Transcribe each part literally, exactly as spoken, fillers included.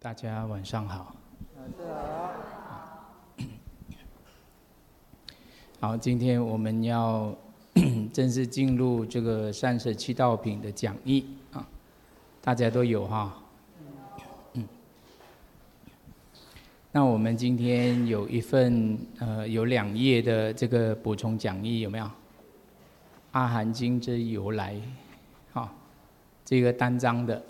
大家晚上好。好，今天我们要正式进入这个善舍七道品的讲义啊，大家都有哈。嗯。那我们今天有一份呃有两页的这个补充讲义，有没有？阿含经之由来，好，这个单章的。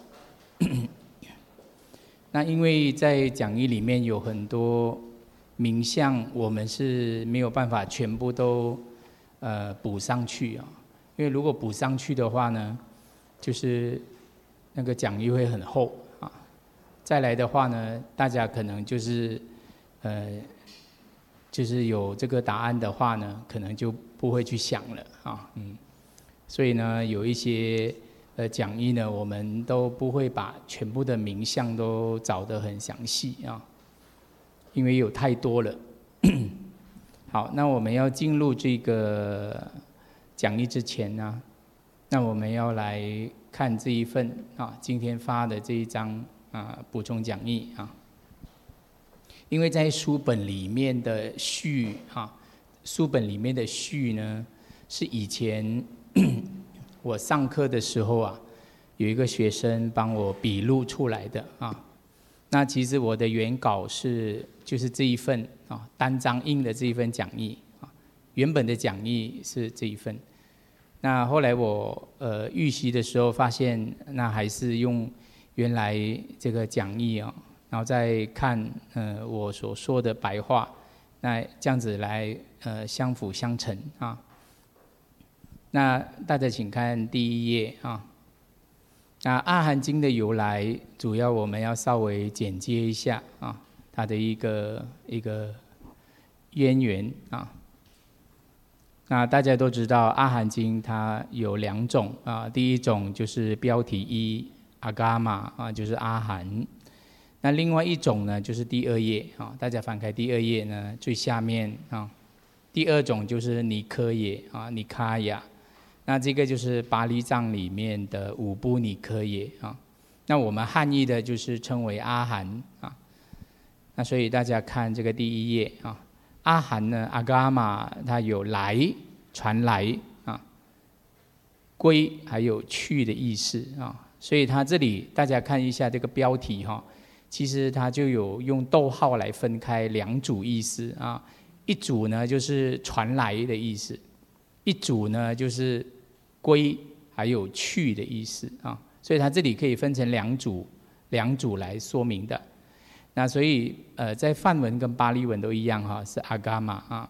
那因为在讲义里面有很多名相，我们是没有办法全部都呃补上去啊。因为如果补上去的话呢，就是那个讲义会很厚啊。再来的话呢，大家可能就是呃就是有这个答案的话呢，可能就不会去想了啊。嗯，所以呢，有一些。呃，讲义呢，我们都不会把全部的名相都找得很详细啊，因为有太多了。好，那我们要进入这个讲义之前呢，那我们要来看这一份啊，今天发的这一章啊补充讲义啊，因为在书本里面的序啊，书本里面的序呢，是以前。我上课的时候啊，有一个学生帮我笔录出来的啊。那其实我的原稿是就是这一份啊，单张印的这一份讲义啊。原本的讲义是这一份。那后来我呃预习的时候发现，那还是用原来这个讲义啊，然后再看呃我所说的白话，那这样子来呃相辅相成啊。那大家请看第一页啊。那阿含经的由来，主要我们要稍微简介一下啊，它的一个一个渊源啊。那大家都知道，阿含经它有两种啊，第一种就是标题一阿伽玛啊，就是阿含。那另外一种呢，就是第二页啊，大家翻开第二页呢，最下面啊，第二种就是尼科耶啊，尼卡雅。那这个就是巴利藏里面的五部尼科耶啊，那我们汉译的就是称为阿含啊。那所以大家看这个第一页啊，阿含呢，阿伽玛它有来、传来啊、归还有去的意思啊。所以它这里大家看一下这个标题哈，其实它就有用逗号来分开两组意思啊，一组呢就是传来的意思。一组呢就是归还有去的意思啊，所以它这里可以分成两组，两组来说明的。那所以呃，在梵文跟巴利文都一样哈，是阿伽玛啊。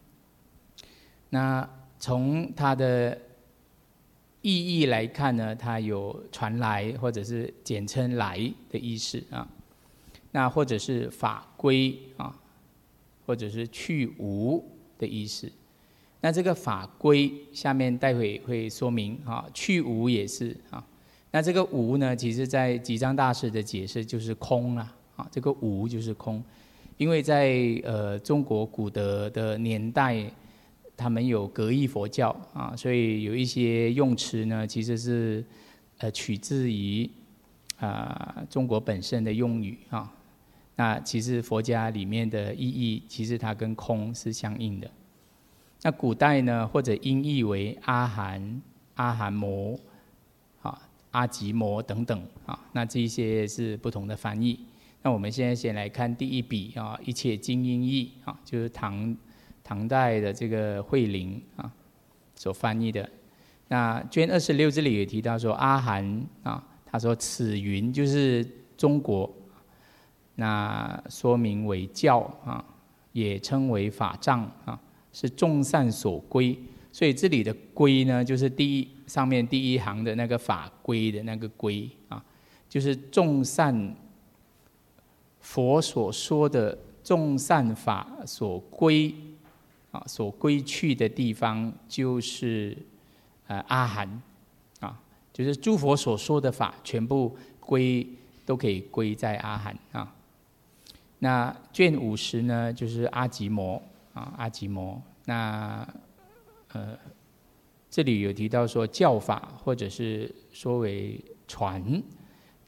那从它的意义来看呢，它有传来或者是简称来的意思啊，那或者是法归啊，或者是去无的意思。那这个法归下面待会会说明啊，去无也是啊。那这个无呢，其实在吉藏大师的解释就是空啊，啊，这个无就是空，因为在呃中国古德的年代，他们有格义佛教啊，所以有一些用词呢，其实是呃取自于啊、呃、中国本身的用语啊。那其实佛家里面的意义，其实它跟空是相应的。那古代呢，或者音译为阿含、阿含摩、啊阿吉摩等等啊，那这一些是不同的翻译。那我们现在先来看第一笔啊，一切经音译啊，就是唐唐代的这个慧林啊所翻译的。那卷二十六这里也提到说阿含啊，他说此云就是中国，那说明为教啊，也称为法藏啊。是众善所归，所以这里的归呢，就是第一上面第一行的那个法归的那个归啊，就是众善佛所说的众善法所归啊，所归去的地方就是呃阿含啊，就是诸佛所说的法全部归都可以归在阿含啊。那卷五十呢，就是阿吉摩。啊，阿吉摩，那呃，这里有提到说教法，或者是说为传，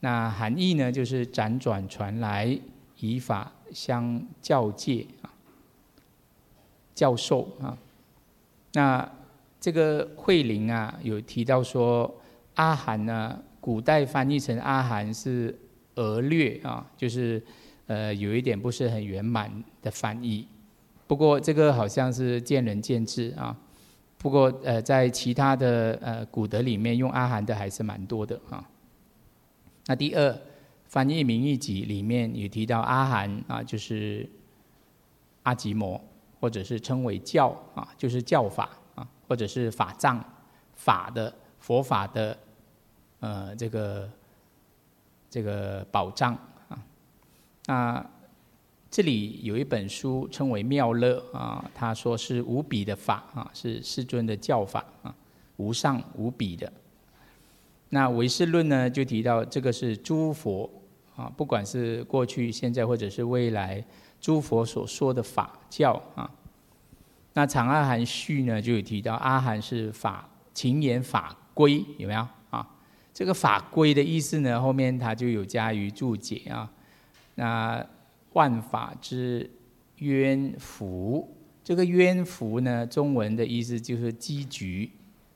那含义呢，就是辗转传来，以法相教戒啊，教授啊。那这个慧灵啊，有提到说，阿含呢，古代翻译成阿含是讹略啊，就是呃有一点不是很圆满的翻译。不过这个好像是见仁见智啊。不过呃，在其他的呃古德里面，用阿含的还是蛮多的啊。那第二，翻译名义集里面有提到阿含啊，就是阿吉摩，或者是称为教啊，就是教法啊，或者是法藏，法的佛法的呃这个这个宝藏啊。那这里有一本书称为妙乐啊，他说是无比的法啊，是世尊的教法啊，无上无比的。那唯识论呢，就提到这个是诸佛啊，不管是过去、现在或者是未来，诸佛所说的法教啊。那长阿含序呢，就有提到阿含是法勤言法规，有没有啊？这个法规的意思呢，后面他就有加以注解啊。那万法之渊伏，这个渊伏呢，中文的意思就是积聚、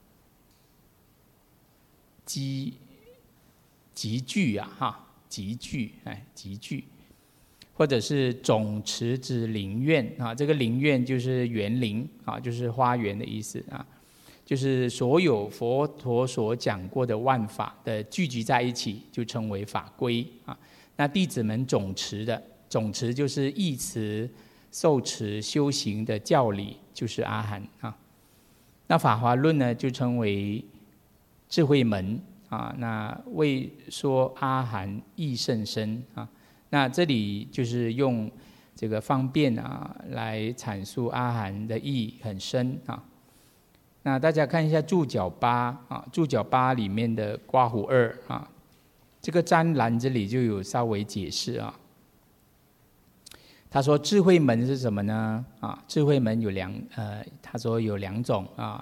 积集聚啊，哈，集聚，哎，集聚，或者是总持之林苑啊，这个林苑就是园林啊，就是花园的意思啊，就是所有佛陀所讲过的万法的聚集在一起，就称为法规啊。那弟子们总持的。总持就是义持、受持、修行的教理，就是阿含啊。那法华论呢，就称为智慧门啊。那为说阿含义甚深啊。那这里就是用这个方便啊来阐述阿含的义很深啊。那大家看一下注脚八啊，注脚八里面的刮胡二啊，这个瞻栏这里就有稍微解释啊。他说智慧门是什么呢？啊，智慧门有两呃，他说有两种啊。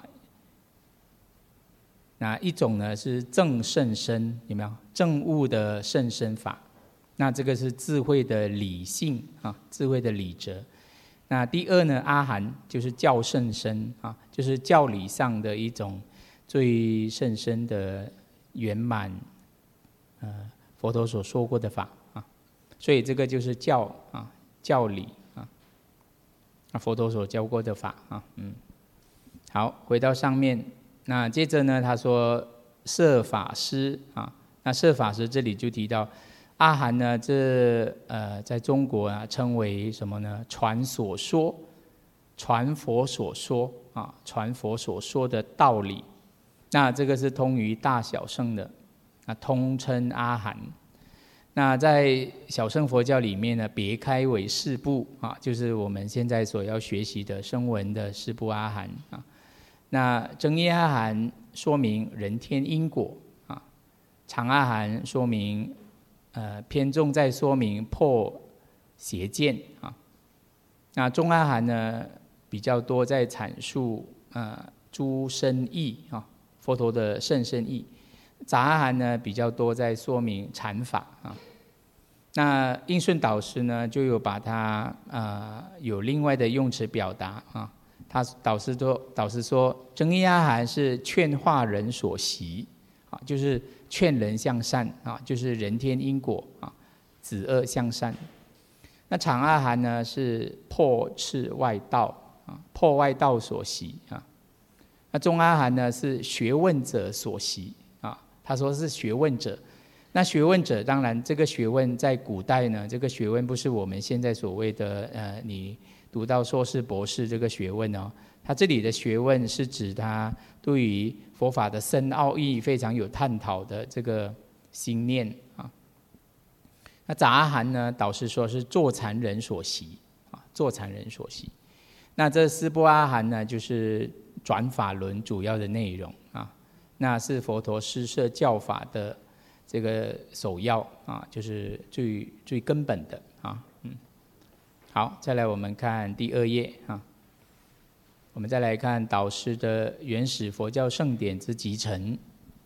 那一种呢是正甚深，有没有正悟的甚深法？那这个是智慧的理性啊，智慧的理则。那第二呢，阿含就是教甚深啊，就是教理上的一种最甚深的圆满，呃，佛陀所说过的法啊。所以这个就是教啊。教理啊，佛陀所教过的法啊，嗯，好，回到上面，那接着呢，他说摄法师啊，那摄法师这里就提到阿含呢，这呃，在中国啊称为什么呢？传所说，传佛所说啊，传佛所说的道理，那这个是通于大小乘的，那通称阿含。那在小乘佛教里面呢，别开为四部啊，就是我们现在所要学习的声闻的四部阿含啊。那增业阿含说明人天因果啊，长阿含说明呃偏重在说明破邪见啊。那中阿含呢比较多在阐述呃诸深义啊，佛陀的甚深义。杂阿含呢比较多在说明禅法啊。那应顺导师呢就有把它呃有另外的用词表达啊。他导师说导师说增益阿含是劝化人所习啊，就是劝人向善啊，就是人天因果啊，止恶向善。那长阿含呢是破斥外道啊，破外道所习啊。那中阿含呢是学问者所习。他说是学问者，那学问者当然这个学问在古代呢，这个学问不是我们现在所谓的呃，你读到硕士博士这个学问哦。他这里的学问是指他对于佛法的深奥义非常有探讨的这个心念啊。那杂阿含呢，导师说是坐禅人所习啊，坐禅人所习。那这四部阿含呢，就是转法轮主要的内容啊。那是佛陀施设教法的这个首要啊，就是最最根本的啊，嗯。好，再来我们看第二页啊，我们再来看导师的原始佛教圣典之集成。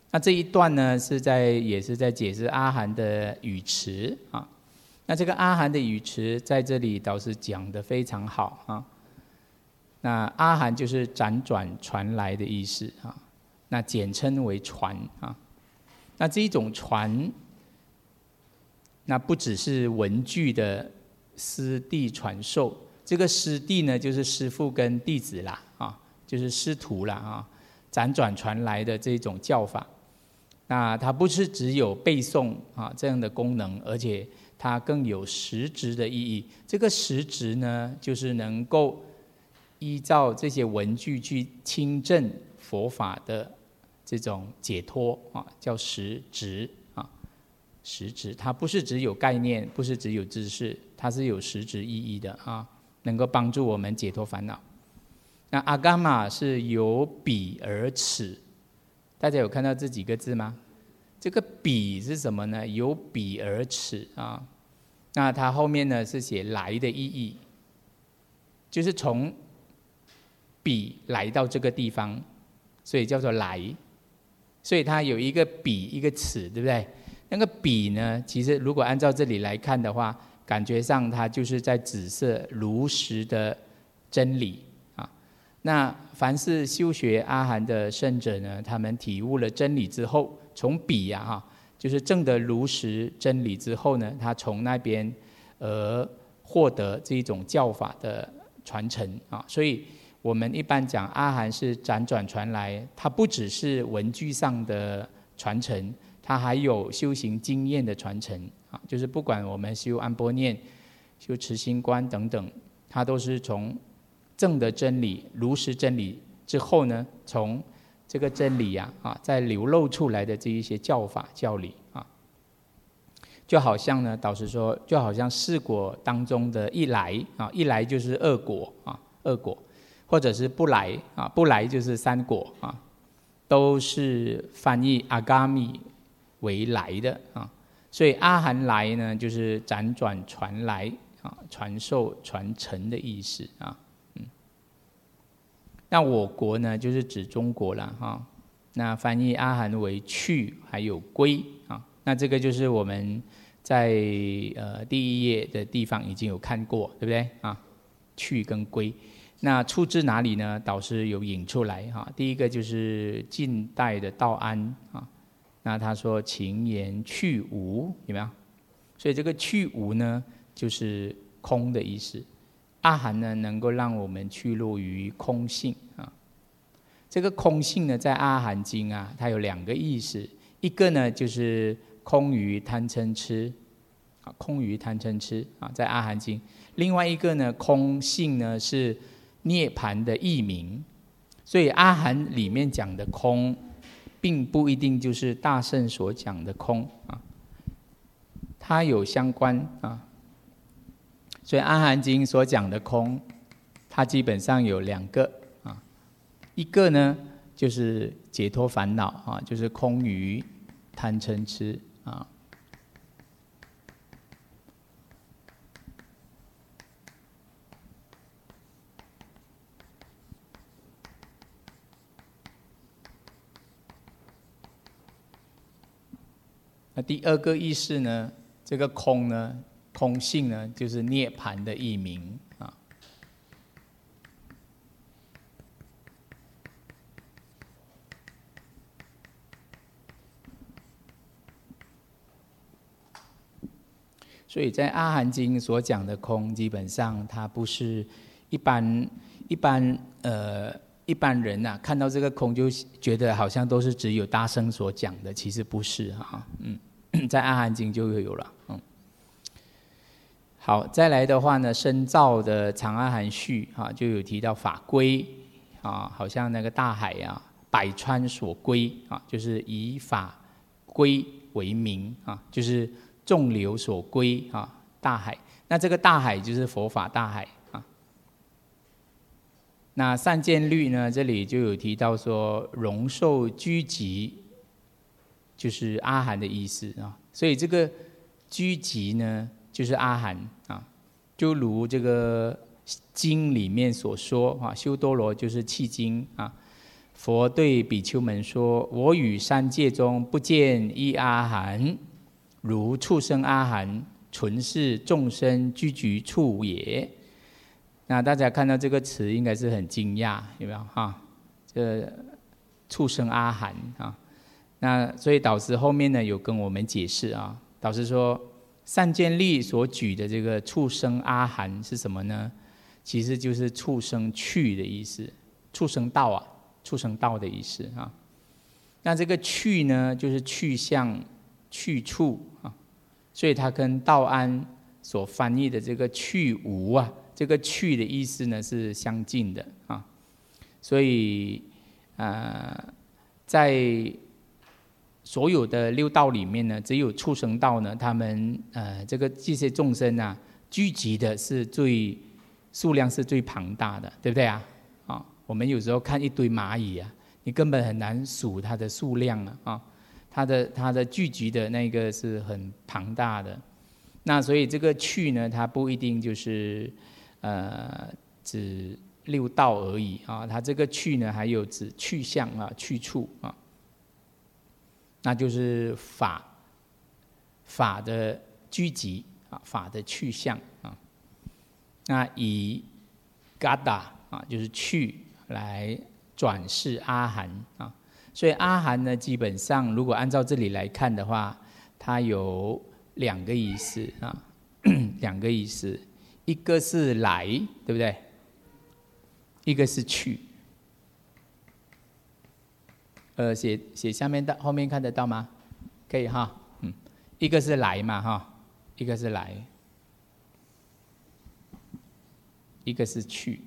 那这一段呢，是在也是在解释阿含的语词啊。那这个阿含的语词在这里倒是讲得非常好啊。那阿含就是辗转传来的意思啊，那简称为传啊。那这一种传，那不只是文句的师弟传授，这个师弟呢，就是师父跟弟子啦啊，就是师徒啦啊，辗转传来的这种教法。那它不是只有背诵啊这样的功能，而且它更有实质的意义。这个实质呢，就是能够依照这些文句去亲证佛法的这种解脱啊，叫实质啊。实质它不是只有概念，不是只有知识，它是有实质意义的啊，能够帮助我们解脱烦恼。那阿伽玛是由彼而此。大家有看到这几个字吗？这个彼是什么呢？由彼而此啊。那它后面呢是写来的意义，就是从彼来到这个地方，所以叫做来。所以它有一个彼一个此，对不对？那个彼呢，其实如果按照这里来看的话，感觉上它就是在指示如实的真理。那凡是修学阿含的圣者呢，他们体悟了真理之后，从彼啊哈，就是证得如实真理之后呢，他从那边而获得这一种教法的传承啊。所以我们一般讲阿含是辗转传来，它不只是文句上的传承，它还有修行经验的传承啊。就是不管我们修安般念、修持心观等等，它都是从正的真理、如实真理之后呢，从这个真理呀啊，再流露出来的这一些教法教理啊，就好像呢，导师说，就好像四果当中的一来啊，一来就是二果啊，二果，或者是不来啊，不来就是三果啊，都是翻译阿伽米为来的啊，所以阿含来呢，就是辗转传来啊，传授传承的意思啊。那我国呢，就是指中国了哈。那翻译阿含为去，还有归啊。那这个就是我们在呃第一页的地方已经有看过，对不对啊？去跟归，那出自哪里呢？导师有引出来哈。第一个就是近代的道安啊，那他说情言去无，有没有？所以这个去无呢，就是空的意思。阿含呢，能够让我们去入于空性啊。这个空性呢，在阿含经啊，它有两个意思，一个呢就是空于贪嗔痴，啊，空于贪嗔痴啊，在阿含经。另外一个呢，空性呢是涅槃的译名，所以阿含里面讲的空，并不一定就是大圣所讲的空啊，它有相关啊。所以《阿含经》所讲的空，它基本上有两个啊，一个呢就是解脱烦恼啊，就是空于贪嗔痴啊。那第二个意思呢，这个空呢，空性呢，就是涅槃的译名啊。所以在《阿含经》所讲的空，基本上它不是一般一般呃一般人呐、啊，看到这个空就觉得好像都是只有大圣所讲的，其实不是哈、啊，嗯，在《阿含经》就有了，嗯。好，再来的话呢，深造的长阿含序啊，就有提到法归啊，好像那个大海啊，百川所归啊，就是以法归为名啊，就是众流所归啊，大海。那这个大海就是佛法大海啊。那善见律呢，这里就有提到说，容受居集，就是阿含的意思啊。所以这个居集呢，就是阿含啊，就如这个经里面所说啊，修多罗就是契经啊， 佛对比丘们说：我与三界中不见一阿含，如畜生阿含，纯是众生居居处也。那大家看到这个词应该是很惊讶，有没有哈？这畜生阿含啊，那所以导师后面呢有跟我们解释啊，导师说善见力所举的这个畜生阿含是什么呢？其实就是畜生趣的意思，畜生道啊，畜生道的意思啊。那这个趣呢，就是去向、去处啊，所以它跟道安所翻译的这个去无啊，这个去的意思呢是相近的啊。所以呃，在所有的六道里面呢，只有畜生道呢，他们呃这个这些众生啊，聚集的是最数量是最庞大的，对不对啊？啊，我们有时候看一堆蚂蚁啊，你根本很难数它的数量啊，啊，它的它的聚集的那个是很庞大的。那所以这个去呢，它不一定就是呃指六道而已啊，它这个去呢，还有指去向啊、去处啊，那就是法法的聚集啊，法的去向啊。那以 gada 啊，就是去来转世阿含啊，所以阿含呢，基本上如果按照这里来看的话，它有两个意思啊，两个意思，一个是来，对不对？一个是去。呃，写写下面的后面看得到吗？可以哈，嗯，一个是来嘛哈，一个是来。一个是去，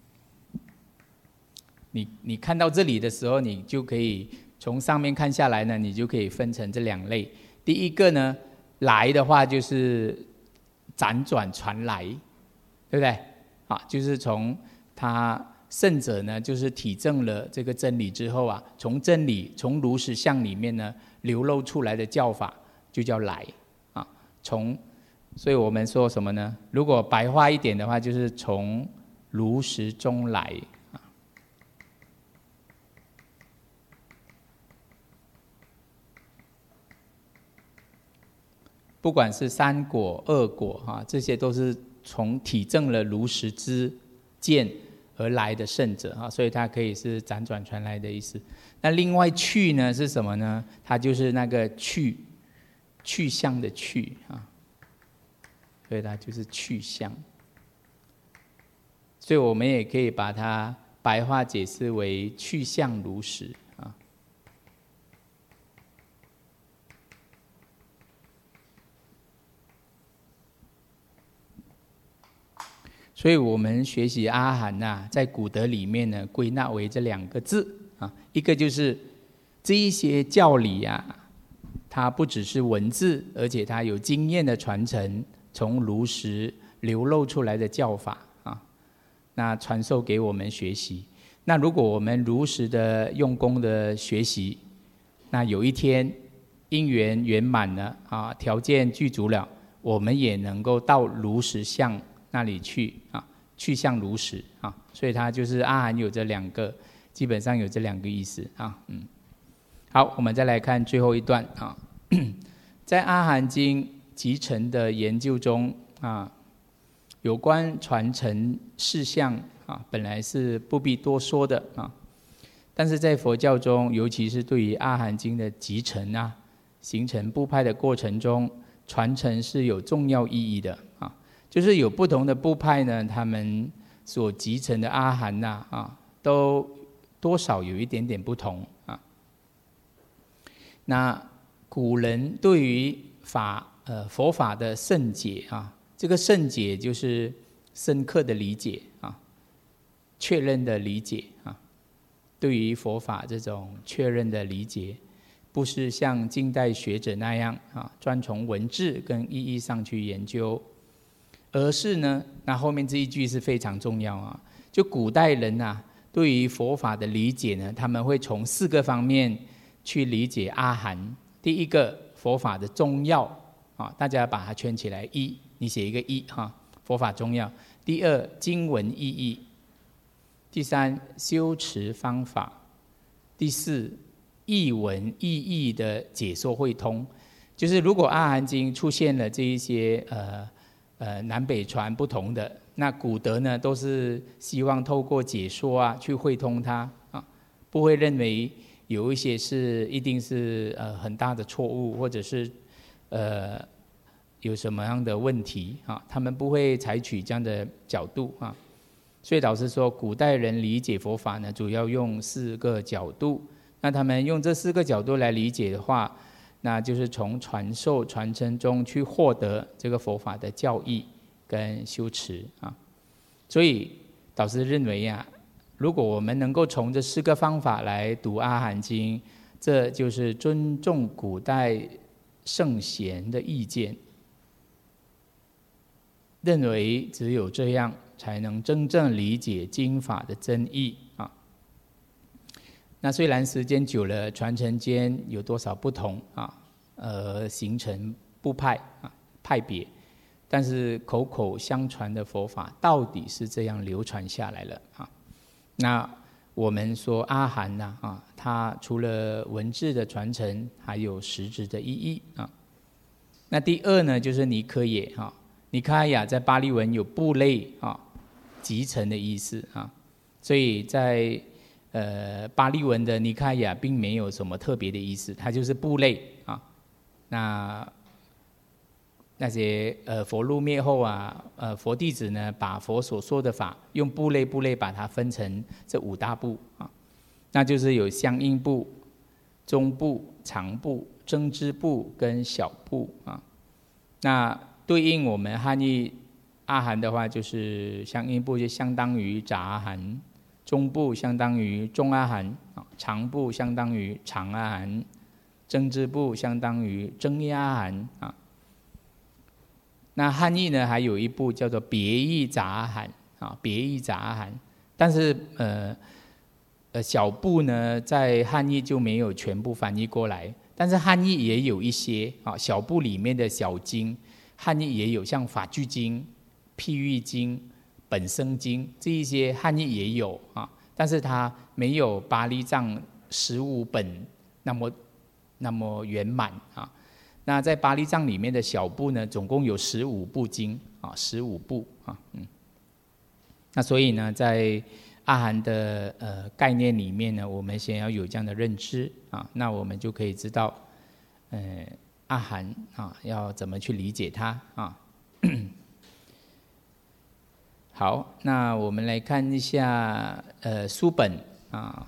你你看到这里的时候，你就可以从上面看下来呢，你就可以分成这两类。第一个呢，来的话就是辗转传来，对不对？啊，就是从他圣者呢，就是体证了这个真理之后啊，从真理从如实相里面呢流露出来的教法，就叫来啊，从。所以我们说什么呢？如果白话一点的话，就是从如实中来啊。不管是三果、二果哈，这些都是从体证了如实之见而来的圣者啊，所以它可以是辗转传来的意思。那另外去呢是什么呢？它就是那个去去向的去啊。所以它就是去向，所以我们也可以把它白话解释为去向如实啊。所以我们学习阿含呐，在古德里面呢，归纳为这两个字啊，一个就是这一些教理啊，它不只是文字，而且它有经验的传承。从如实流露出来的教法啊，那传授给我们学习。那如果我们如实的用功的学习，那有一天因缘圆满了啊，条件具足了，我们也能够到如实相那里去啊，去向如实啊。所以它就是阿含有这两个，基本上有这两个意思啊。嗯，好，我们再来看最后一段啊，在阿含经集成的研究中啊，有关传承事项啊，本来是不必多说的啊，但是在佛教中，尤其是对于阿含经的集成啊，形成部派的过程中，传承是有重要意义的啊。就是有不同的部派呢，他们所集成的阿含呐啊，都多少有一点点不同啊。那古人对于法呃佛法的圣解啊，这个圣解就是深刻的理解啊，确认的理解啊。对于佛法这种确认的理解，不是像近代学者那样啊，专从文字跟意义上去研究，而是呢，那后面这一句是非常重要啊。就古代人啊，对于佛法的理解呢，他们会从四个方面去理解阿含。第一个，佛法的宗要啊，大家把它圈起来，一，你写一个一哈，佛法宗要。第二，经文意义。第三，修持方法。 第四，译文意义的解说会通，就是如果阿含经出现了这一些呃呃南北传不同的，那古德呢都是希望透过解说啊去会通它啊，不会认为有一些是一定是呃很大的错误，或者是呃有什么样的问题啊，他们不会采取这样的角度啊。所以老师说，古代人理解佛法呢，主要用四个角度。那他们用这四个角度来理解的话，那就是从传授传承中去获得这个佛法的教义跟修持啊。所以导师认为呀、啊，如果我们能够从这四个方法来读阿含经，这就是尊重古代圣贤的意见，认为只有这样才能真正理解经法的真意啊。那虽然时间久了，传承间有多少不同啊，呃，形成部派啊派别，但是口口相传的佛法到底是这样流传下来了啊。那我们说阿含呐啊，它除了文字的传承，还有实质的意义啊。那第二呢，就是尼科耶哈，尼卡雅在巴利文有部类啊、集成的意思啊，所以在呃巴利文的尼卡雅并没有什么特别的意思，它就是部类啊。那那些呃佛入灭后啊，呃佛弟子呢，把佛所说的法用部类部类把它分成这五大部啊，那就是有相应部、中部、长部、增支部跟小部啊。那对应我们汉译阿含的话，就是相应部就相当于杂阿含，中部相当于中阿含，长部相当于长阿含，增支部相当于增一阿含啊。那汉译呢，还有一部叫做别译杂阿含啊，别译杂阿含，但是呃呃小部呢，在汉译就没有全部翻译过来，但是汉译也有一些啊，小部里面的小经，汉译也有，像法句经、譬喻经、本生经这一些汉译也有啊，但是它没有巴利藏十五本那么那么圆满啊。那在巴利藏里面的小部呢，总共有十五部经啊，十五部啊，嗯。那所以呢，在阿含的呃概念里面呢，我们先要有这样的认知啊，那我们就可以知道，呃，阿含啊要怎么去理解它啊。好，那我们来看一下呃书本啊，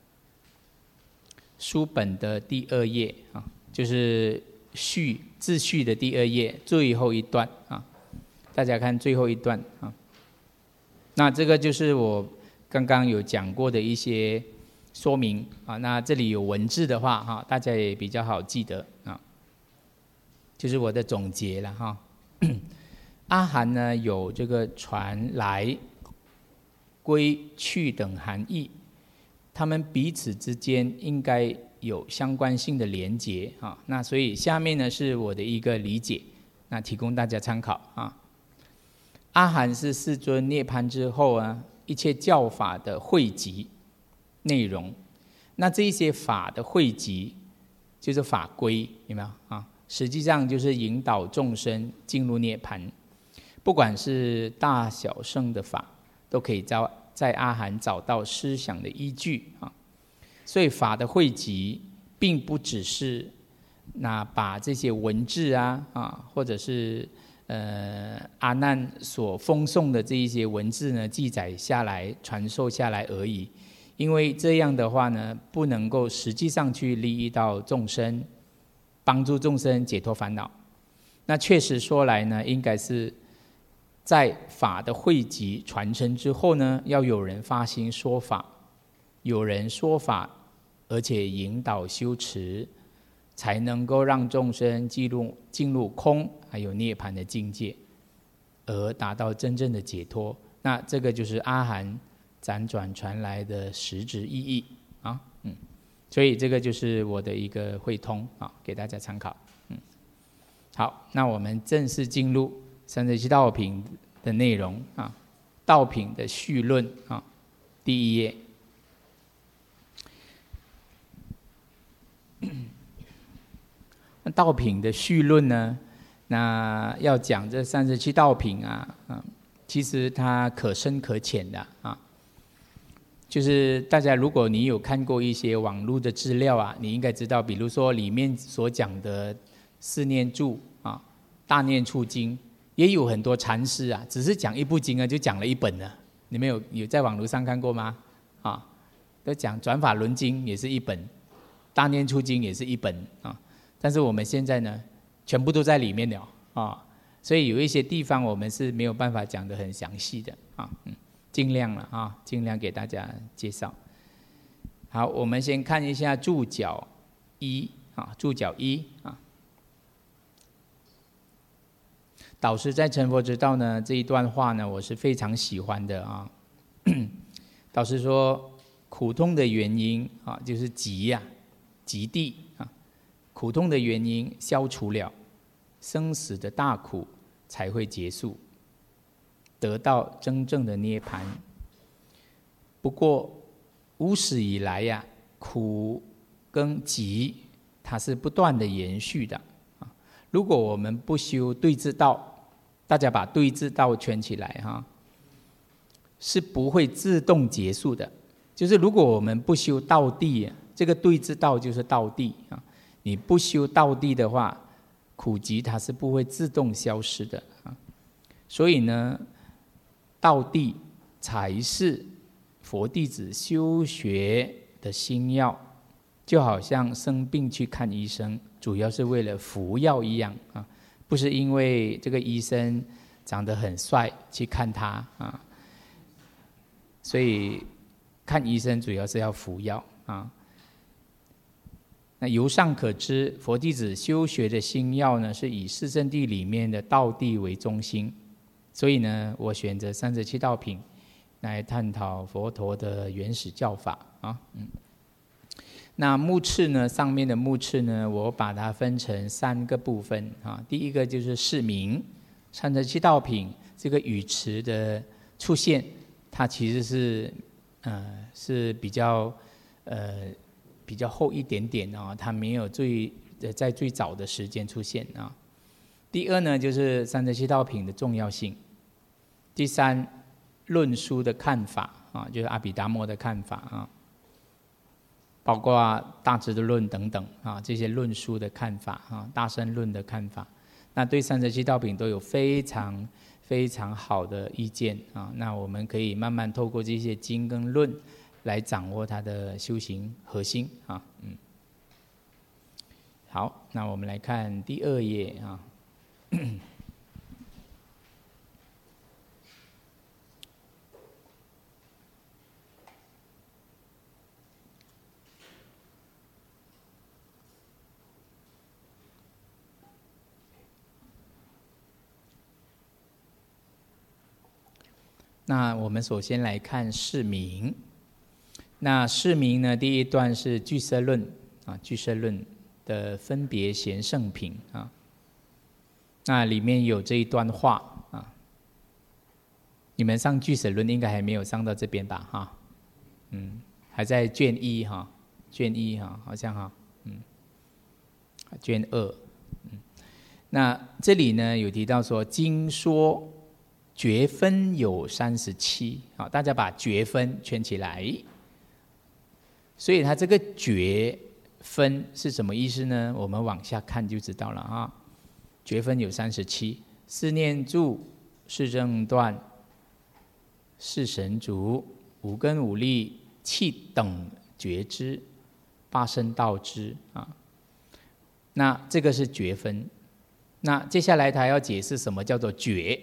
书本的第二页啊，就是序自序的第二页最后一段啊，大家看最后一段啊。那这个就是我刚刚有讲过的一些说明啊。那这里有文字的话哈，大家也比较好记得啊。就是我的总结了哈。阿含呢有这个传来、归去等含义，他们彼此之间应该有相关性的连结啊。那所以下面呢是我的一个理解，那提供大家参考啊。阿含是世尊涅槃之后啊，一切教法的汇集内容。那这一些法的汇集，就是法规，有没有啊？实际上就是引导众生进入涅槃，不管是大小乘的法，都可以在在阿含找到思想的依据啊。所以法的汇集，并不只是那把这些文字啊啊，或者是呃阿难所封诵的这一些文字呢，记载下来、传授下来而已。因为这样的话呢，不能够实际上去利益到众生，帮助众生解脱烦恼。那确实说来呢，应该是在法的汇集传承之后呢，要有人发心说法，有人说法，而且引导修持，才能够让众生进入进入空还有涅槃的境界，而达到真正的解脱。那这个就是阿含辗转传来的实质意义啊，嗯，所以这个就是我的一个汇通啊，给大家参考。嗯，好，那我们正式进入三十七道品的内容啊，道品的序论啊，第一页。 那道品的序论呢，那要讲这三十七道品啊，啊，其实它可深可浅的啊。就是大家如果你有看过一些网络的资料啊，你应该知道，比如说里面所讲的四念住啊、大念处经，也有很多禅师啊，只是讲一部经啊，就讲了一本了。你们有有在网络上看过吗？啊，都讲转法轮经也是一本，大念处经也是一本啊。但是我们现在呢，全部都在里面了啊，所以有一些地方我们是没有办法讲得很详细的啊，嗯。尽量了啊，尽量给大家介绍。好，我们先看一下注脚一啊，注脚一啊。导师在成佛之道呢这一段话呢，我是非常喜欢的啊。导师说，苦痛的原因啊，就是极呀、啊，极地啊，苦痛的原因消除了，生死的大苦才会结束。得到真正的涅槃。不过无始以来呀、啊，苦跟集它是不断的延续的啊。如果我们不修对治道，大家把对治道圈起来哈，是不会自动结束的。就是如果我们不修道地，这个对治道就是道地啊。你不修道地的话，苦集它是不会自动消失的啊。所以呢，道地才是佛弟子修学的心要，就好像生病去看医生，主要是为了服药一样啊，不是因为这个医生长得很帅去看他啊。所以看医生主要是要服药啊。那由上可知，佛弟子修学的心要呢，是以四圣谛里面的道谛为中心。所以呢，我选择三十七道品来探讨佛陀的原始教法啊。嗯，那目次呢，上面的目次呢，我把它分成三个部分啊。第一个就是释名，三十七道品这个语词的出现，它其实是呃是比较呃比较厚一点点啊，它没有最在最早的时间出现啊。第二呢，就是三十七道品的重要性。第三，论书的看法啊，就是阿毗达摩的看法啊，包括大智度论等等啊，这些论书的看法啊，大乘论的看法，那对三十七道品都有非常非常好的意见啊。那我们可以慢慢透过这些经跟论来掌握它的修行核心啊。嗯，好，那我们来看第二页啊。那我们首先来看释名。那释名呢，第一段是俱舍论啊，俱舍论的分别贤圣品啊。那里面有这一段话啊。你们上俱舍论应该还没有上到这边吧？哈，嗯，还在卷一哈，卷一哈，好像哈，嗯，卷二，嗯。那这里呢有提到说，经说觉分有三十七，好，大家把觉分圈起来。所以它这个觉分是什么意思呢？我们往下看就知道了啊。觉分有三十七：四念住、四正断、四神足、五根五力、气等觉知、八身道知啊。那这个是觉分。那接下来他要解释什么叫做觉。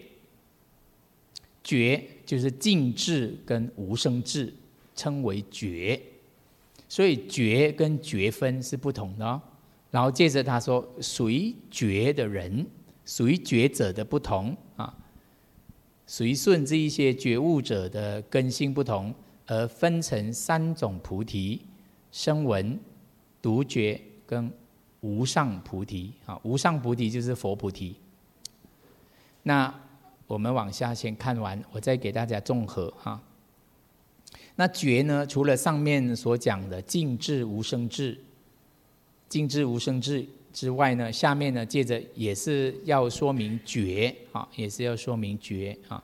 觉就是净智跟无生智，称为觉。所以觉跟觉分是不同的哦。然后接着他说，随觉的人，随觉者的不同啊，随顺这一些觉悟者的根性不同，而分成三种菩提：声闻、独觉跟无上菩提啊。无上菩提就是佛菩提。那我们往下先看完，我再给大家综合哈。那觉呢，除了上面所讲的净智无生智，净智无生智之外呢，下面呢接着也是要说明觉啊，也是要说明觉啊。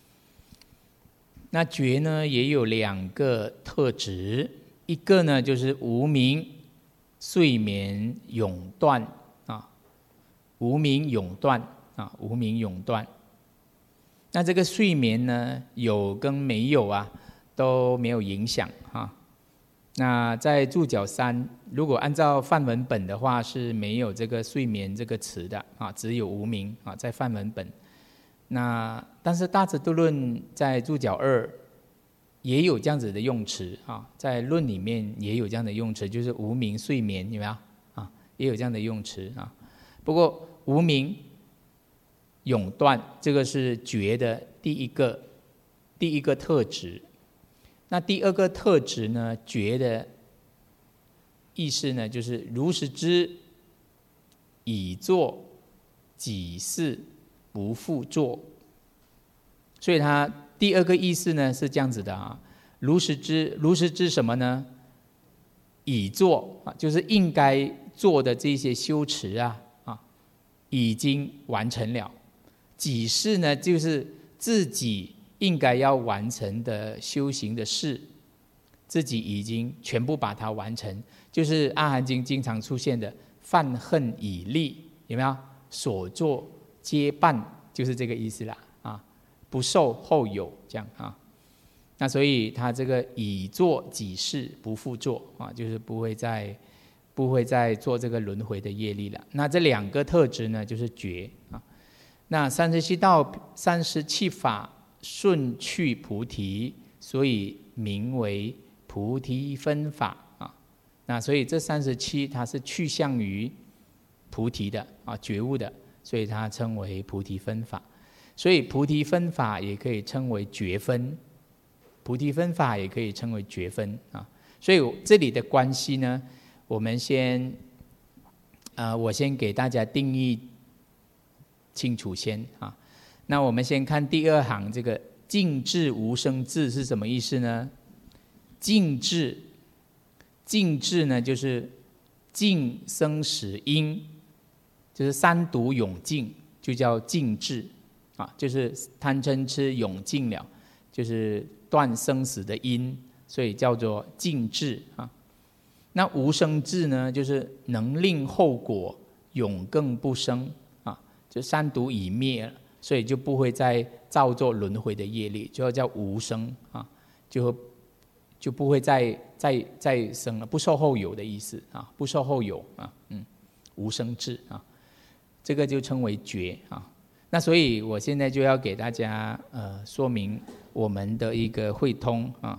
那觉呢也有两个特质，一个呢就是无明睡眠永断啊，无明永断啊，无明永断。那这个睡眠呢，有跟没有啊，都没有影响啊。那在注脚三，如果按照梵文本的话，是没有这个睡眠这个词的啊，只有无明啊，在梵文本。那但是大智度论在注脚二也有这样子的用词啊，在论里面也有这样的用词，就是无明睡眠，有没有啊？也有这样的用词啊。不过无明永断，这个是觉的第一个第一个特质。那第二个特质呢，觉的意思呢，就是如实知，已作己事，不复作。所以它第二个意思呢是这样子的啊，如实知，如实知什么呢？已做啊，就是应该做的这些修持啊啊，已经完成了。己事呢，就是自己应该要完成的修行的事，自己已经全部把它完成，就是《阿含经》经常出现的犯恨已立，有没有？所作皆办，就是这个意思啦啊，不受后有这样啊。那所以他这个已做己事，不复作啊，就是不会再不会再做这个轮回的业力了。那这两个特质呢，就是觉啊。那三十七道三十七法顺去菩提，所以名为菩提分法啊。那所以这三十七它是去向于菩提的啊，觉悟的，所以它称为菩提分法。所以菩提分法也可以称为觉分，菩提分法也可以称为觉分啊。所以这里的关系呢，我们先，呃，我先给大家定义清楚先啊。那我们先看第二行，这个净智无生智是什么意思呢？净智，净智呢就是净生死因，就是三毒永尽，就叫净智啊，就是贪嗔痴永尽了，就是断生死的因，所以叫做净智啊。那无生智呢，就是能令后果永更不生啊，就三毒已灭了，所以就不会再造作轮回的业力，就要叫无生啊，就就不会再再再生了，不受后有的意思啊，不受后有啊，嗯，无生智啊，这个就称为觉啊。那所以我现在就要给大家呃说明我们的一个会通啊，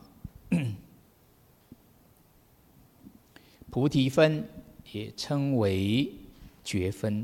菩提分也称为觉分。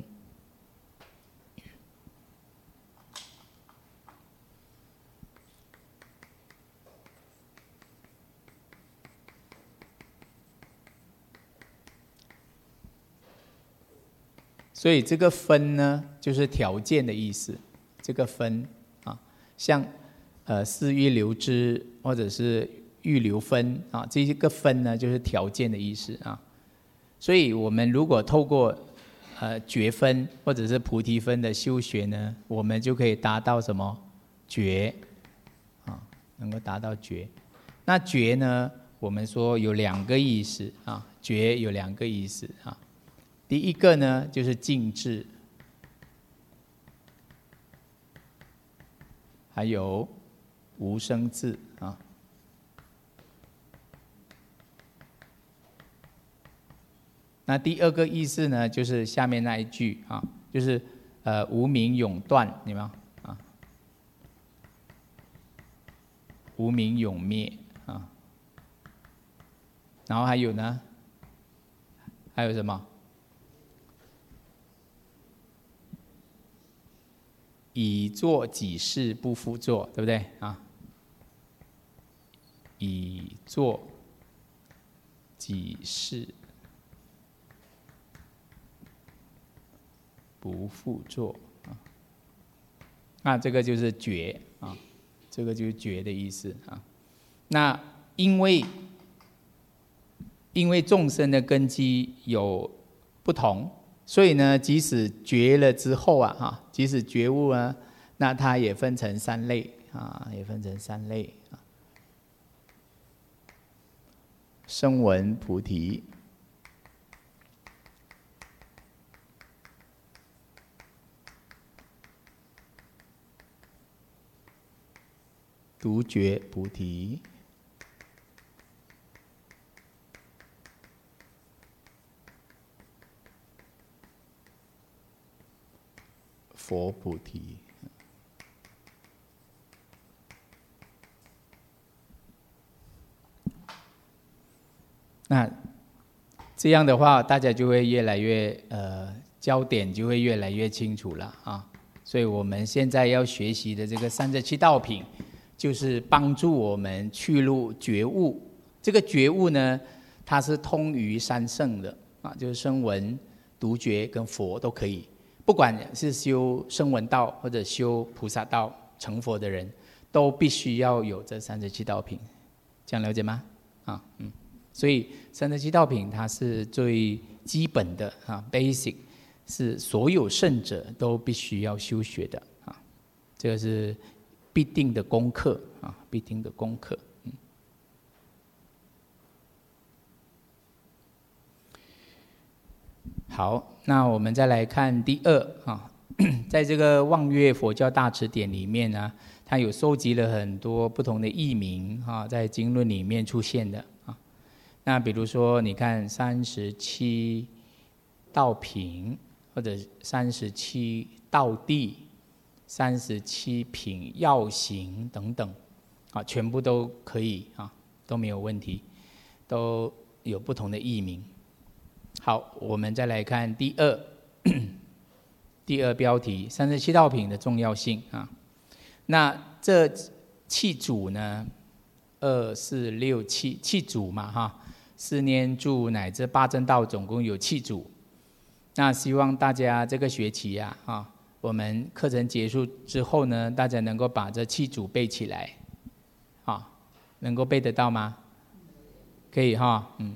所以这个分呢，就是条件的意思。这个分啊，像呃四欲流支或者是欲流分啊，这一个分呢，就是条件的意思啊。所以我们如果透过呃觉分或者是菩提分的修学呢，我们就可以达到什么觉啊，能够达到觉。那觉呢，我们说有两个意思啊，觉有两个意思啊。第一个呢，就是净智，还有无生智啊。那第二个意思呢，就是下面那一句啊，就是呃无明永断，有没有啊？无明永灭啊。然后还有呢？还有什么？已作己事，不复作，对不对啊？已作己事，不复作啊。那这个就是觉啊，这个就是觉的意思啊。那因为因为众生的根基有不同所以呢，即使觉了之后啊，哈，即使觉悟呢，那它也分成三类啊，也分成三类啊。声闻菩提、独觉菩提、佛菩提。那这样的话，大家就会越来越呃，焦点就会越来越清楚了啊。所以我们现在要学习的这个三十七道品，就是帮助我们去入觉悟。这个觉悟呢，它是通于三圣的啊，就是声闻、独觉跟佛都可以。不管是修声闻道或者修菩萨道成佛的人，都必须要有这三十七道品，这样了解吗？啊，嗯，所以三十七道品它是最基本的啊 ，basic， 是所有圣者都必须要修学的啊，这个是必定的功课啊，必定的功课。嗯，好。那我们再来看第二啊，在这个望月佛教大辞典里面呢，它有收集了很多不同的译名啊，在经论里面出现的啊。那比如说，你看三十七道品，或者三十七道地、三十七品要行等等啊，全部都可以啊，都没有问题，都有不同的译名。好，我们再来看第二第二标题三十七道品的重要性啊。那这七组呢，二四六七七组嘛哈，四念住乃至八正道总共有七组。那希望大家这个学期啊，啊，我们课程结束之后呢，大家能够把这七组背起来，啊，能够背得到吗？可以哈，嗯。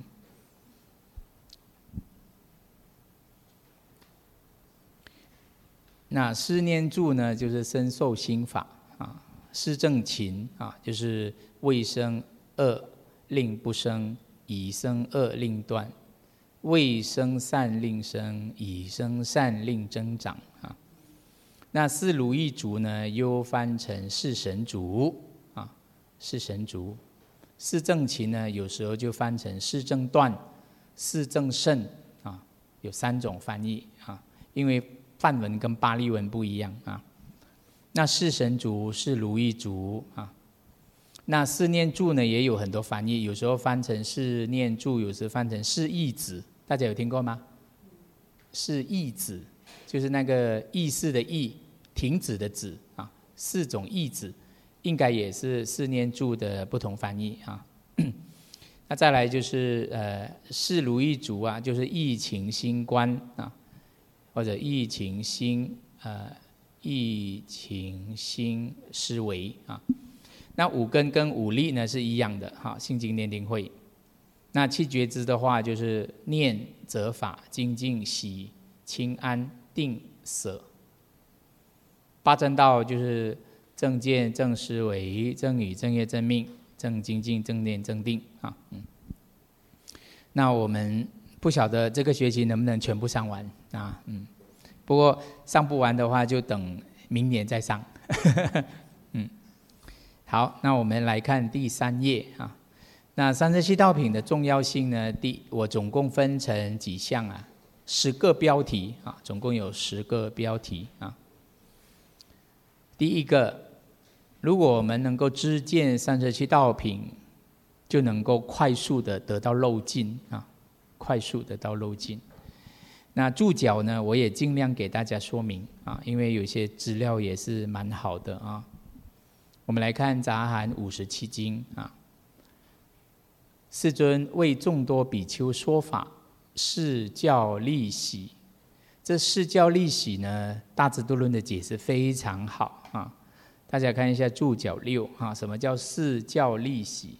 那四念住呢，就是身受心法啊；四正勤啊，就是未生恶令不生，已生恶令断；未生善令生，已生善令增长啊。那四如意足呢，又翻成四神足啊，四神足。四正勤呢，有时候就翻成四正断、四正胜啊，有三种翻译啊，因为梵文跟巴利文不一样啊。那四神足是如意足啊。那四念住呢，也有很多翻译，有时候翻成四念住，有时候翻成四义子，大家有听过吗？四义子就是那个意识的意，停止的止啊，四种义子，应该也是四念住的不同翻译啊。那再来就是呃四如意足啊，就是意情心观啊。或者意情心呃意情心思维啊，那五根跟五力呢是一样的哈，心经念定慧。那七觉支的话就是念、责法、精进、喜、清、安、定、舍。八正道就是正见、正思维、正语、正业、正命、正精进、正念、正定啊。嗯，那我们不晓得这个学期能不能全部上完啊？嗯，不过上不完的话，就等明年再上。嗯，好，那我们来看第三页啊。那三十七道品的重要性呢？第我总共分成几项啊？十个标题啊，总共有十个标题啊。第一个，如果我们能够知见三十七道品，就能够快速的得到漏尽啊。快速得到漏尽。那注脚呢，我也尽量给大家说明啊，因为有些资料也是蛮好的啊。我们来看杂含五十七经啊。世尊为众多比丘说法，示教利喜。这示教利喜呢，大智度论的解释非常好啊。大家看一下注脚六啊，什么叫示教利喜？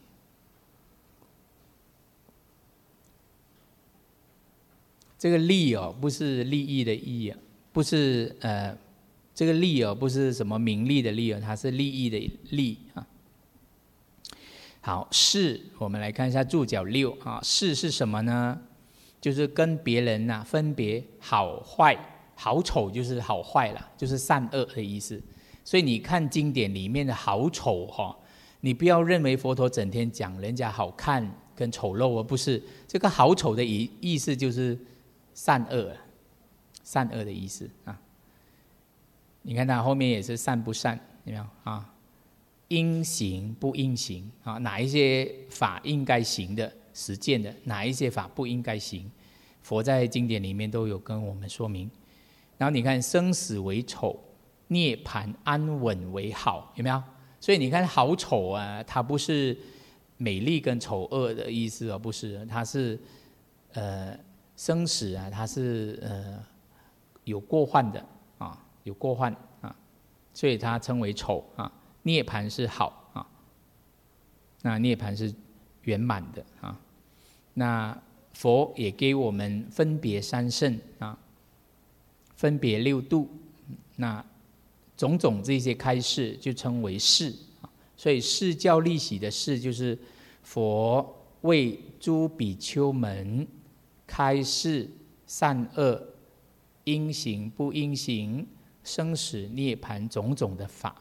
这个利哦，不是利益的益啊，不是呃，这个利哦，不是什么名利的利哦，它是利益的利啊。好，事我们来看一下注脚六啊，事是什么呢？就是跟别人呐、啊、分别好坏，好丑就是好坏啦，就是善恶的意思。所以你看经典里面的好丑哈、哦，你不要认为佛陀整天讲人家好看跟丑陋哦，不是，这个好丑的意意思就是善恶，善恶的意思啊。你看它后面也是善不善，有没有啊？应行不应行啊？哪一些法应该行的、实践的，哪一些法不应该行？佛在经典里面都有跟我们说明。然后你看生死为丑，涅槃安稳为好，有没有？所以你看好丑啊，它不是美丽跟丑恶的意思哦，不是，它是呃生死啊，它是呃有过患的啊，有过患啊，所以它称为丑啊。涅槃是好啊，那涅槃是圆满的啊。那佛也给我们分别三圣啊，分别六度，那种种这些开示就称为示啊。所以示教利喜的示，就是佛为诸比丘们开示善恶、应行不应行、生死涅槃种种的法。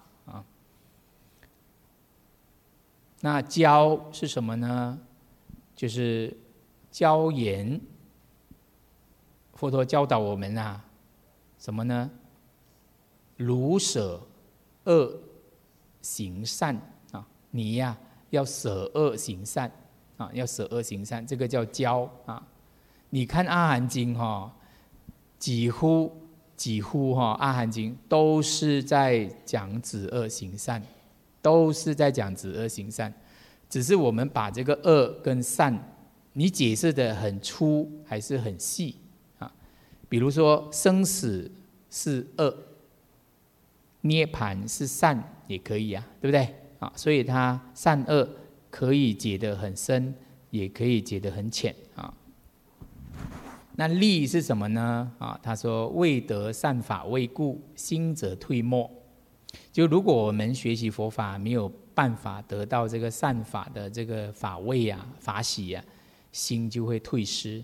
那教是什么呢？就是教言。佛陀教导我们啊，什么呢？如舍恶行善啊！你呀、啊、要舍恶行善啊，要舍恶行善，这个叫教啊。你看《阿含经》哈，几乎几乎哈，《阿含经》都是在讲止恶行善。都是在讲止恶行善，只是我们把这个恶跟善，你解释的很粗还是很细啊？比如说生死是恶，涅槃是善，也可以啊，对不对啊？所以它善恶可以解得很深，也可以解得很浅啊。那利是什么呢？啊，他说未得善法位故，心则退没。就如果我们学习佛法没有办法得到这个善法的这个法位啊、法喜啊，心就会退失。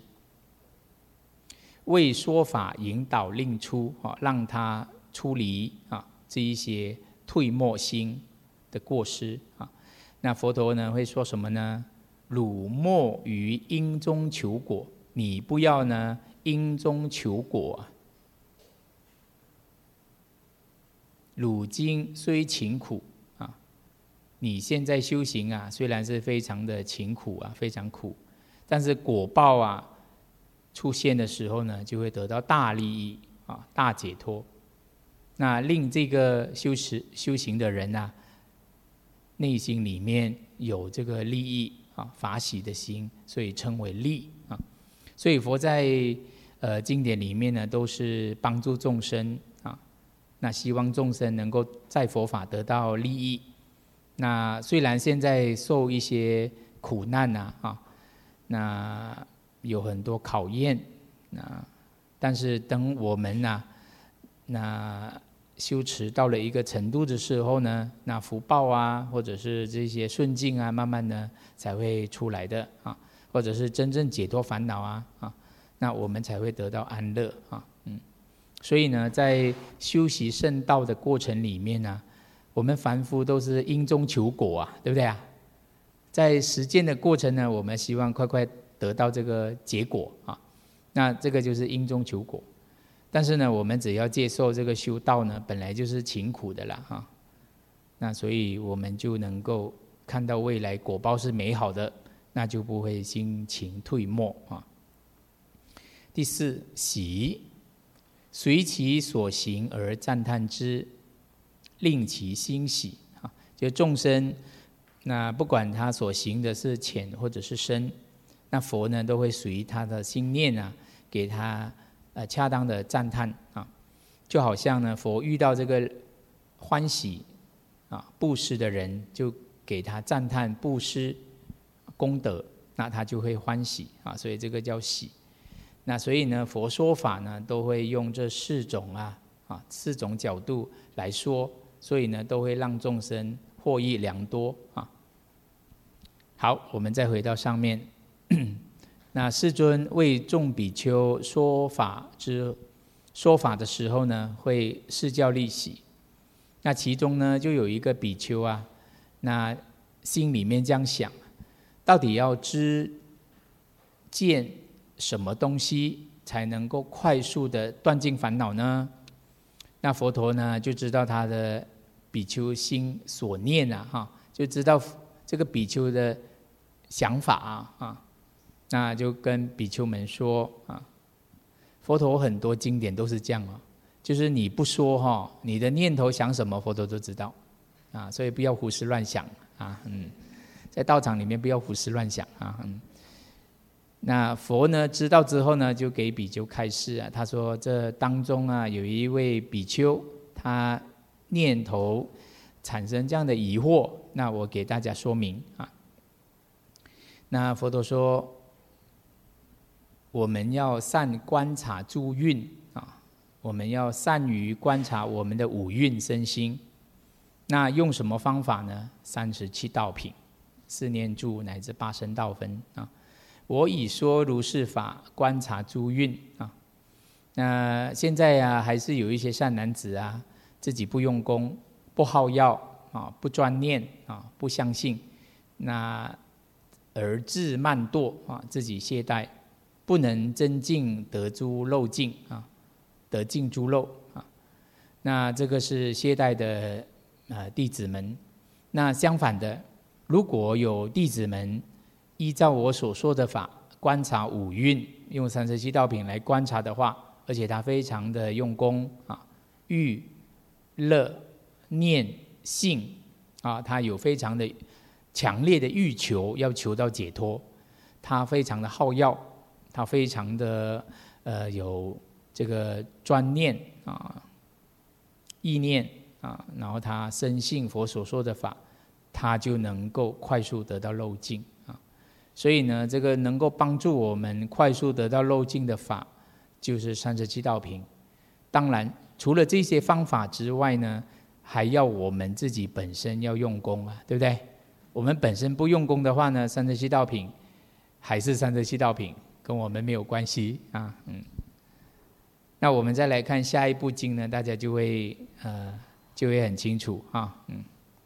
为说法引导令出啊，让他出离啊这一些退没心的过失啊。那佛陀呢会说什么呢？汝莫于因中求果，你不要呢因中求果啊。汝今虽勤苦啊，你现在修行啊，虽然是非常的勤苦啊，非常苦，但是果报啊出现的时候呢，就会得到大利益啊，大解脱。那令这个修持修行的人啊，内心里面有这个利益啊、法喜的心，所以称为利啊。所以佛在呃经典里面呢，都是帮助众生。那希望众生能够在佛法得到利益。那虽然现在受一些苦难呐、啊，啊，那有很多考验，那但是等我们呐、啊，那修持到了一个程度的时候呢，那福报啊，或者是这些顺境啊，慢慢的才会出来的啊，或者是真正解脱烦恼啊，啊，那我们才会得到安乐啊，嗯。所以呢，在修习圣道的过程里面呢、啊，我们凡夫都是因中求果啊，对不对啊？在实践的过程呢，我们希望快快得到这个结果啊，那这个就是因中求果。但是呢，我们只要接受这个修道呢，本来就是勤苦的啦哈。那所以我们就能够看到未来果报是美好的，那就不会心情退没啊。第四，喜。随其所行而赞叹之，令其欣喜啊！就众生，那不管他所行的是浅或者是深，那佛呢都会随他的心念啊，给他呃恰当的赞叹啊。就好像呢，佛遇到这个欢喜啊布施的人，就给他赞叹布施功德，那他就会欢喜啊。所以这个叫喜。 那所以呢，佛说法呢，都会用这四种啊啊四种角度来说，所以呢，都会让众生获益良多啊。好，我们再回到上面。那世尊为众比丘说法之说法的时候呢，会示教利喜。那其中呢，就有一个比丘啊，那心里面这样想：到底要知见什么东西才能够快速的断尽烦恼呢？那佛陀呢，就知道他的比丘心所念啊，哈，就知道这个比丘的想法啊，啊，那就跟比丘们说啊，佛陀很多经典都是这样啊，就是你不说哈，你的念头想什么，佛陀都知道啊，所以不要胡思乱想啊，嗯，在道场里面不要胡思乱想啊，嗯。那佛呢知道之后呢，就给比丘开示啊，他说这当中啊有一位比丘，他念头产生这样的疑惑，那我给大家说明啊。那佛陀说，我们要善观察诸蕴啊，我们要善于观察我们的五蕴身心。那用什么方法呢？三十七道品、四念住乃至八圣道分啊。我已说如是法，观察诸蕴啊。那现在啊，还是有一些善男子啊，自己不用功，不好药啊，不专念啊，不相信，那而自慢惰啊，自己懈怠，不能增进得诸漏尽啊，得尽诸漏啊。那这个是懈怠的呃弟子们。那相反的，如果有弟子们依照我所说的法观察五蕴，用三十七道品来观察的话，而且他非常的用功啊，欲、乐、念、信啊，他有非常的强烈的欲求，要求到解脱，他非常的好药，他非常的呃有这个专念啊、意念啊，然后他深信佛所说的法，他就能够快速得到漏尽啊。所以呢，这个能够帮助我们快速得到漏尽的法，就是三十七道品。当然，除了这些方法之外呢，还要我们自己本身要用功啊，对不对？我们本身不用功的话呢，三十七道品还是三十七道品，跟我们没有关系啊。嗯。那我们再来看下一部经呢，大家就会呃就会很清楚啊。嗯。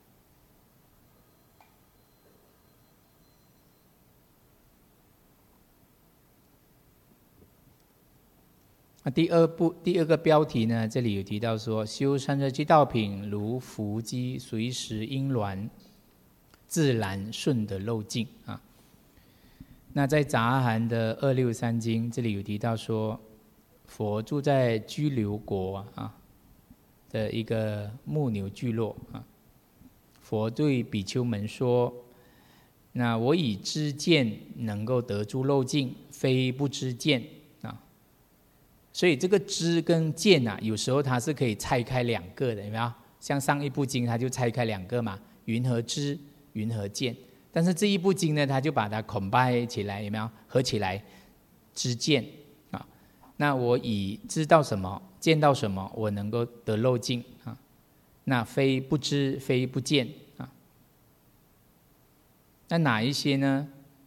那第二部第二个标题呢，这里有提到说，修三十七道品，如伏击随时因缘，自然顺得漏尽啊。那在杂含的二六三经，这里有提到说，佛住在居留国啊的一个牧牛聚落啊，佛对比丘们说，那我以知见能够得诸漏尽，非不知见。所以这个知跟见啊，有时候它是可以拆开两个的，有没有？像上一部经它就拆开两个嘛，云何知，云何见。但是这一部经呢，它就把它 combine 起来，有没有？合起来，知见啊。那我以知道什么，见到什么，我能够得漏尽啊。那非不知，非不见啊。那哪一些呢？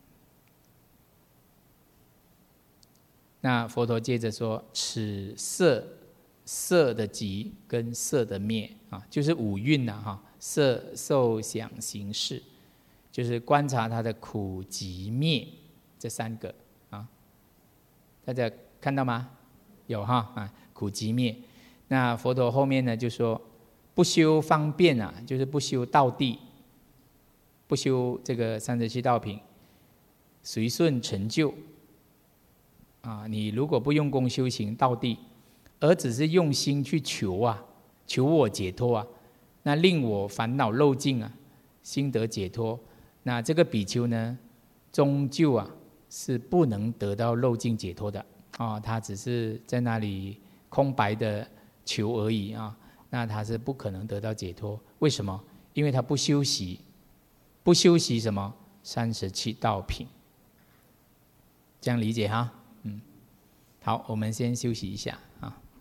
那佛陀接着说，此色色的集跟色的灭啊，就是五蕴呐哈，色受想行识，就是观察它的苦集灭这三个啊，大家看到吗？有哈啊，苦集灭。那佛陀后面呢就说，不修方便啊，就是不修道地，不修这个三十七道品，随顺成就。啊，你如果不用功修行道地，而只是用心去求啊，求我解脱啊，那令我烦恼漏尽啊，心得解脱，那这个比丘呢，终究啊是不能得到漏尽解脱的啊，他只是在那里空白的求而已啊，那他是不可能得到解脱。为什么？因为他不修习，不修习什么？三十七道品，这样理解哈。 好，我们先休息一下啊。